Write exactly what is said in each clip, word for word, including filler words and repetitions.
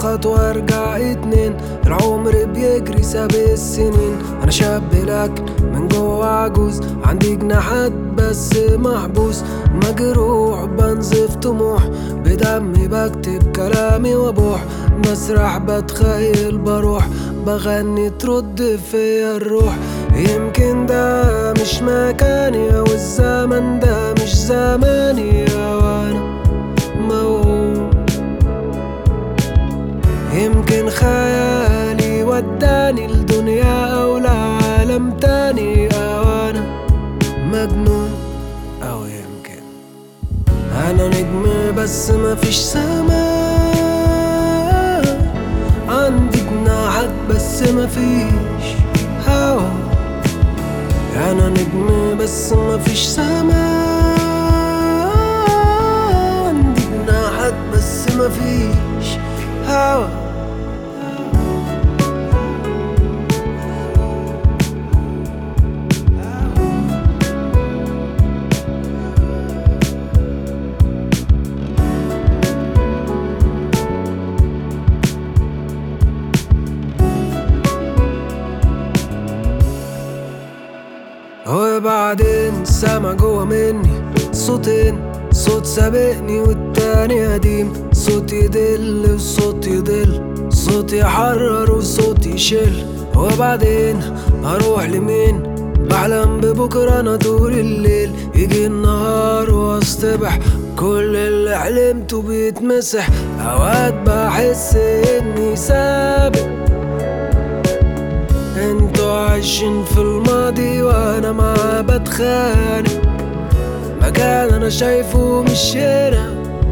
خطوة ارجع اتنين، العمر بيجري سابق السنين. انا شاب لكن من جوه عجوز، عندي جناحات بس محبوس، مجروح بنزف طموح، بدمي بكتب كلامي وابوح، بسرح بتخيل بروح، بغني ترد فيا الروح. يمكن ده مش مكاني، او الزمن ده مش زماني، وانا موهوم. يمكن خيالي وداني لدنيا او لعالم تاني، او انا مجنون، او يمكن انا نجم بس مفيش سماء، عندي جناحات بس مفيش هوا. انا نجم بس مفيش سماء، عندي جناحات بس مفيش هوا. وبعدين سما جوا مني صوتين، صوت سابقني والتاني قديم، صوت يدل وصوت يضل، صوت يحرر وصوت يشل. وبعدين هروح لمين؟ بحلم ببكرة انا طول الليل، يجي النهار واصطبح، كل اللي حلمته بيتمسح. اوقات بحس اني سابق، انتوا عايشين في الماضي وانا معاه بتخانق، مكان انا شايفه مش هنا.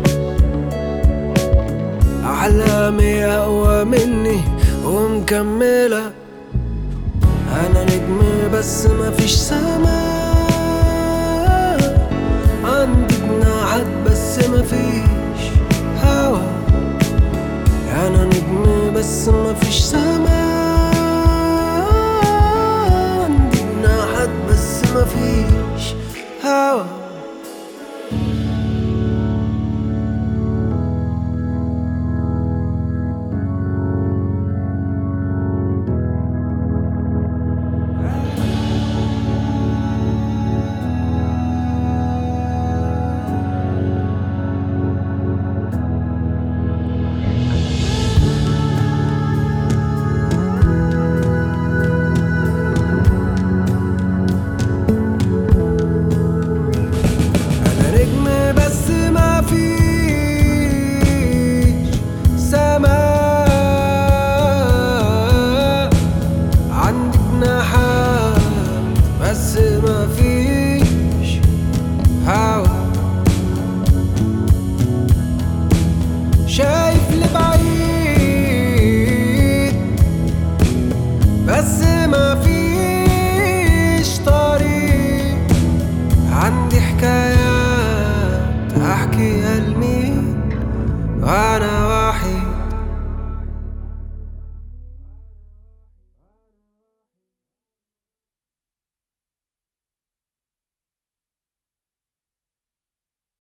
احلامي اقوى مني ومكملة، انا نجم بس مفيش سماء، عندي جناحات بس مفيش هوا. انا نجم بس مفيش سماء،